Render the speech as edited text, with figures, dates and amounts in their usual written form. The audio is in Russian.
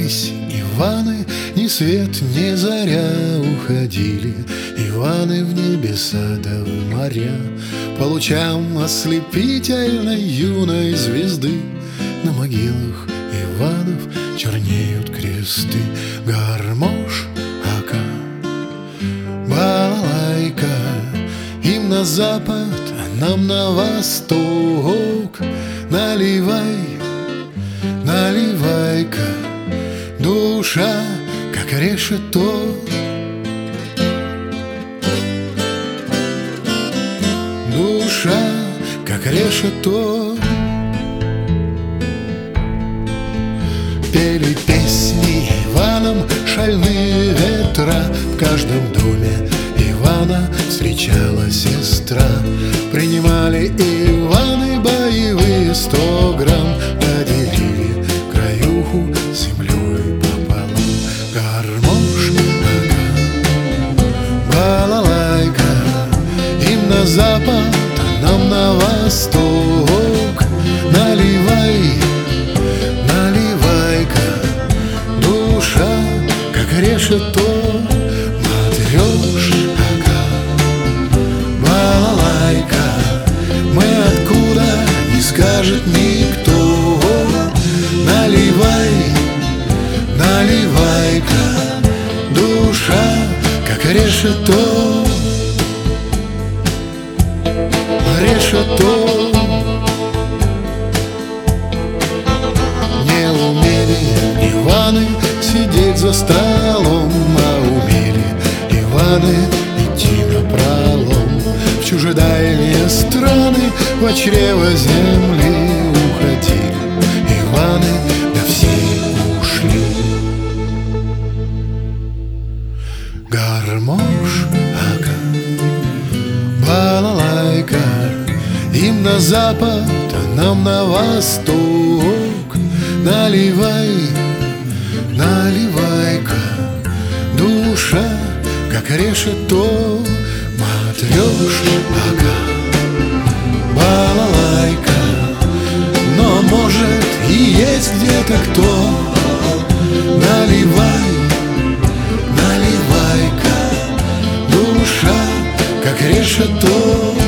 Появились Иваны, ни свет, ни заря уходили Иваны в небеса да в моря. По лучам ослепительной юной звезды на могилах Иванов чернеют кресты. Гармош, ака, балалайка, им на запад, а нам на восток. Наливай, наливай-ка, душа, как решето. Душа, как решето. Пели песни Иванам шальные ветра. В каждом доме Ивана встречала сестра. Принимали Иваны боевые 100 грамм, поделили краюху землей пополам. Гармош, ага, балалайка, им на запад, а нам на восток. Наливай, наливай-ка, душа, как решето. Матрёш, ага, балалайка, мы откуда, не скажет никто. Наливай, наливай-ка, душа, как решето. Решето. Не умели Иваны сидеть за столом, а умели Иваны идти напролом. В чужедальние страны, во чрево земли уходили Иваны, да все ушли. Гармош, ага, балалайка, им на запад, а нам на восток. Наливай, наливай-ка, душа, как решето. Матрёш, ага, балалайка, но может и есть где-то кто. Наливай, наливай-ка, душа, как решето.